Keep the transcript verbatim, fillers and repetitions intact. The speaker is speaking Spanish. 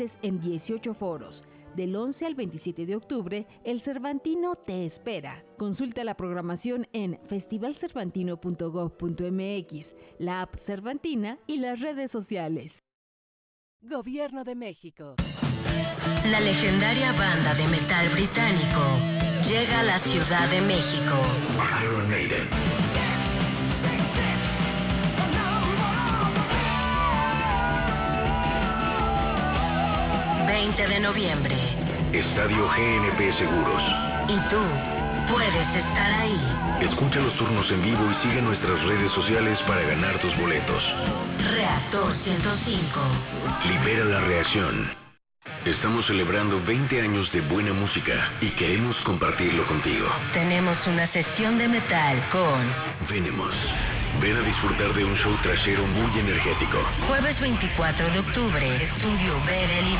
en dieciocho foros. Del once al veintisiete de octubre, el Cervantino te espera. Consulta la programación en festival cervantino punto gob punto mx, la app Cervantina y las redes sociales. Gobierno de México. La legendaria banda de metal británico llega a la Ciudad de México. Iron Maiden. veinte de noviembre. Estadio G N P Seguros. Y tú puedes estar ahí. Escucha los turnos en vivo y sigue nuestras redes sociales para ganar tus boletos. Reactor ciento cinco. Libera la reacción. Estamos celebrando veinte años de buena música y queremos compartirlo contigo. Tenemos una sesión de metal con Venomous. Ven a disfrutar de un show trashero muy energético. Jueves veinticuatro de octubre, Estudio B del